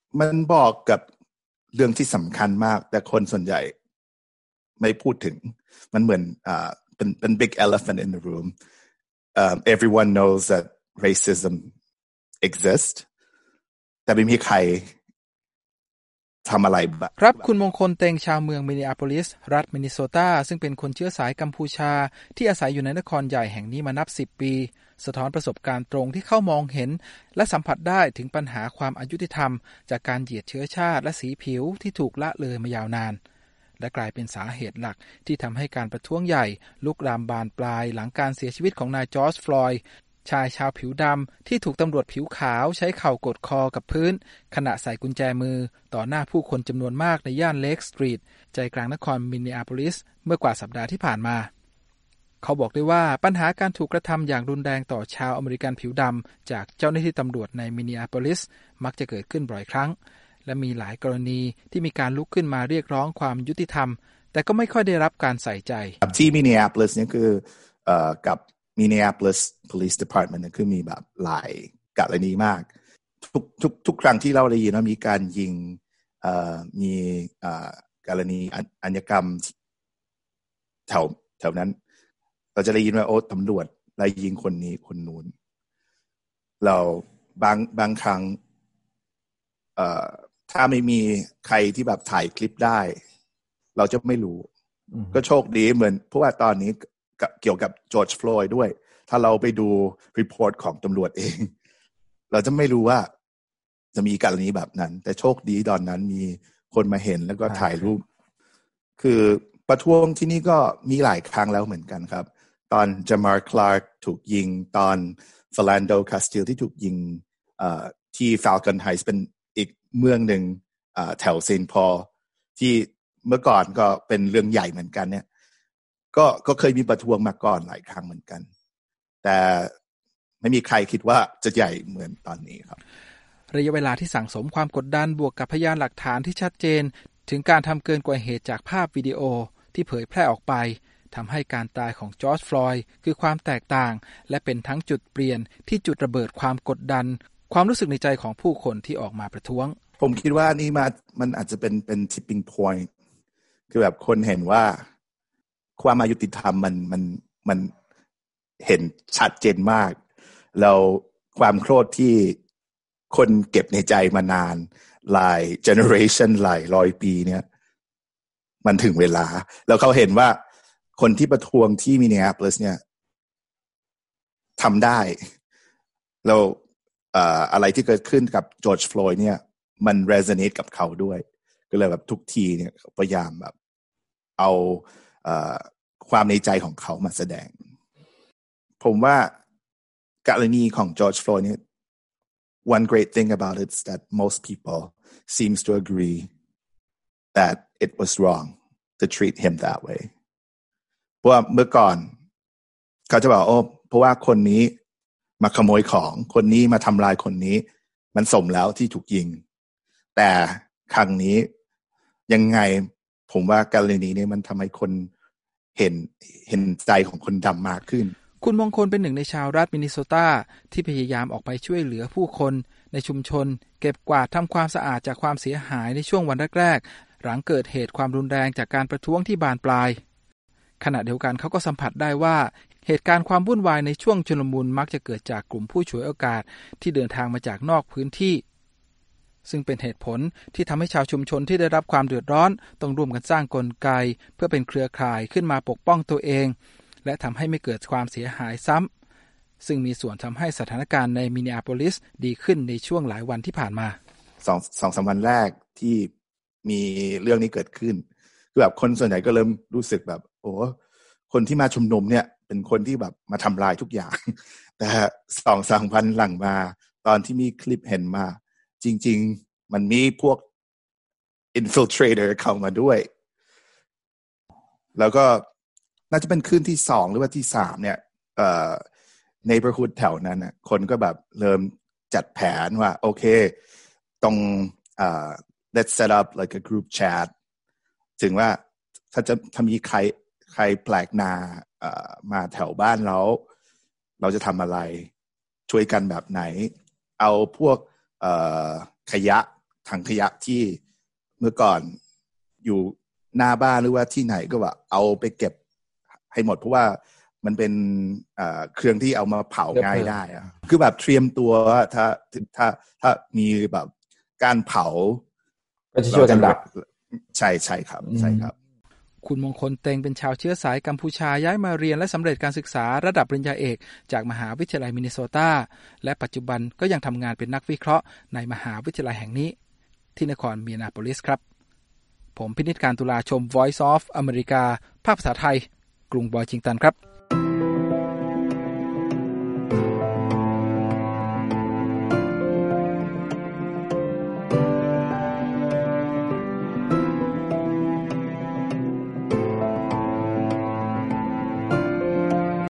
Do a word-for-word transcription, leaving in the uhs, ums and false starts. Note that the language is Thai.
มันบอกกับเรื่องที่สำคัญมากแต่คนส่วนใหญ่ไม่พูดถึงมันเหมือนอ่าเป็นเป็น big elephant in the room um, everyone knows that racism exists แต่ไม่มีใครทำอะไรครับคุณมงคลเตงชาวเมืองมินนีอาโพลิสรัฐมินนิโซตาซึ่งเป็นคนเชื้อสายกัมพูชาที่อาศัยอยู่ในนครใหญ่แห่งนี้มานับสิบปีสะท้อนประสบการณ์ตรงที่เข้ามองเห็นและสัมผัสได้ถึงปัญหาความอายุติธรรมจากการเหยียดเชื้อชาติและสีผิวที่ถูกละเลยมายาวนานและกลายเป็นสาเหตุหลักที่ทำให้การประท้วงใหญ่ลุกลามบานปลายหลังการเสียชีวิตของนายจอร์จฟลอยด์ชายชาวผิวดำที่ถูกตำรวจผิวขาวใช้เข่ากดคอกับพื้นขณะใส่กุญแจมือต่อหน้าผู้คนจำนวนมากในย่านเลคสตรีทใจกลางนครมินนีอาโพลิสเมื่อกว่าสัปดาห์ที่ผ่านมาเขาบอกได้ว่าปัญหาการถูกกระทำอย่างรุนแรงต่อชาวอเมริกันผิวดำจากเจ้าหน้าที่ตำรวจในมินนีอาโพลิสมักจะเกิดขึ้นบ่อยครั้งและมีหลายกรณีที่มีการลุกขึ้นมาเรียกร้องความยุติธรรมแต่ก็ไม่ค่อยได้รับการใส่ใจที่มินนีอาโพลิสเนี่ยคือเอ่อกับMinneapolis Police Department นะคือมีแบบหลายกรณีมากทุกทุกทุกครั้งที่เราได้ยินว่ามีการยิงเอ่อมีเอ่อกรณีอาชญากรรมแถวแถวนั้นเราจะได้ยินว่าโอ้ตำรวจไล่ยิงคนนี้คนนู้นเราบางบางครั้งเอ่อถ้าไม่มีใครที่แบบถ่ายคลิปได้เราจะไม่รู้ก็โชคดีเหมือนเพราะว่าตอนนี้เกี่ยวกับจอร์จฟลอยด์ด้วยถ้าเราไปดูรีพอร์ตของตำรวจเองเราจะไม่รู้ว่าจะมีกรณีแบบนั้นแต่โชคดีตอนนั้นมีคนมาเห็นแล้วก็ถ่ายรูปคือประท้วงที่นี่ก็มีหลายครั้งแล้วเหมือนกันครับตอนจามาร์คลาร์กถูกยิงตอนฟาแลนโดคาสติลที่ถูกยิงที่ฟาลคอนไฮส์เป็นอีกเมืองหนึ่งแถวเซนต์พอลที่เมื่อก่อนก็เป็นเรื่องใหญ่เหมือนกันเนี่ยก็ก็เคยมีประท้วงมาก่อนหลายครั้งเหมือนกันแต่ไม่มีใครคิดว่าจะใหญ่เหมือนตอนนี้ครับระยะเวลาที่สั่งสมความกดดันบวกกับพยานหลักฐานที่ชัดเจนถึงการทำเกินกว่าเหตุจากภาพวิดีโอที่เผยแพร่ออกไปทำให้การตายของจอร์จฟลอยด์คือความแตกต่างและเป็นทั้งจุดเปลี่ยนที่จุดระเบิดความกดดันความรู้สึกในใจของผู้คนที่ออกมาประท้วงผมคิดว่านี่มามันอาจจะเป็นเป็น tipping point คือแบบคนเห็นว่าความอายุติธรรมมันมันมันเห็นชัดเจนมากแล้วความโกรธที่คนเก็บในใจมานานหลาย generation หลายร้อยปีเนี่ยมันถึงเวลาแล้วเขาเห็นว่าคนที่ประท้วงที่มินนีอาโพลิสเนี่ยทำได้แล้วเอ่ออะไรที่เกิดขึ้นกับจอร์จฟลอยด์เนี่ยมัน resonate กับเขาด้วยก็เลยแบบทุกทีเนี่ยพยายามแบบเอาเอ่อความในใจของเขามาแสดงผมว่ากรณีของจอร์จฟลอยด์เนี่ย one great thing about it is that most people seems to agree that it was wrong to treat him that way เพราะว่าเมื่อก่อนเขาจะบอกโอ้เพราะว่าคนนี้มาขโมยของคนนี้มาทำลายคนนี้มันสมแล้วที่ถูกยิงแต่ครั้งนี้ยังไงผมว่ากรณีนี้มันทำให้คนเห็นเห็นใจของคนดำมากขึ้นคุณมงคลเป็นหนึ่งในชาวรัฐมินนิโซตาที่พยายามออกไปช่วยเหลือผู้คนในชุมชนเก็บกวาดทำความสะอาดจากความเสียหายในช่วงวันแรกๆหลังเกิดเหตุความรุนแรงจากการประท้วงที่บานปลายขณะเดียวกันเขาก็สัมผัสได้ว่าเหตุการณ์ความวุ่นวายในช่วงชุลมุนมักจะเกิดจากกลุ่มผู้ฉวยโอกาสที่เดินทางมาจากนอกพื้นที่ซึ่งเป็นเหตุผลที่ทำให้ชาวชุมชนที่ได้รับความเดือดร้อนต้องร่วมกันสร้างกลไกเพื่อเป็นเครือข่ายขึ้นมาปกป้องตัวเองและทำให้ไม่เกิดความเสียหายซ้ำซึ่งมีส่วนทำให้สถานการณ์ในมินนีอาโพลิสดีขึ้นในช่วงหลายวันที่ผ่านมาสองสองสามวันแรกที่มีเรื่องนี้เกิดขึ้นคือแบบคนส่วนใหญ่ก็เริ่มรู้สึกแบบโอ้คนที่มาชุมนุมเนี่ยเป็นคนที่แบบมาทำลายทุกอย่างแต่สองสามวันหลังมาตอนที่มีคลิปเห็นมาจริงๆมันมีพวก infiltrator เข้ามาด้วยแล้วก็น่าจะเป็นคืนที่สองหรือว่าที่สามเนี่ยเอ่อ neighborhood แถวนั้นน่ะคนก็แบบเริ่มจัดแผนว่าโอเคต้องเอ่อ let's set up like a group chat ถึงว่าถ้าจะถ้ามีใครใครแปลกหน้าเอ่อมาแถวบ้านเราเราจะทำอะไรช่วยกันแบบไหนเอาพวกเอ่อขยะถังขยะที่เมื่อก่อนอยู่หน้าบ้านหรือว่าที่ไหนก็ว่าเอาไปเก็บให้หมดเพราะว่ามันเป็นเครื่องที่เอามาเผาง่ายได้อะคือแบบเตรียมตัวว่าถ้าถ้าถ้ามีแบบการเผาก็จะช่วยกันดับใช่ใช่ครับใช่ครับคุณมงคลเต็งเป็นชาวเชื้อสายกัมพูชาย้ายมาเรียนและสำเร็จการศึกษาระดับปริญญาเอกจากมหาวิทยาลัยมินนิโซตาและปัจจุบันก็ยังทำงานเป็นนักวิเคราะห์ในมหาวิทยาลัยแห่งนี้ที่นครมินนีอาโพลิสครับผมพินิจการตุลาชม Voice of America ภาคภาษาไทยกรุงวอชิงตันครับ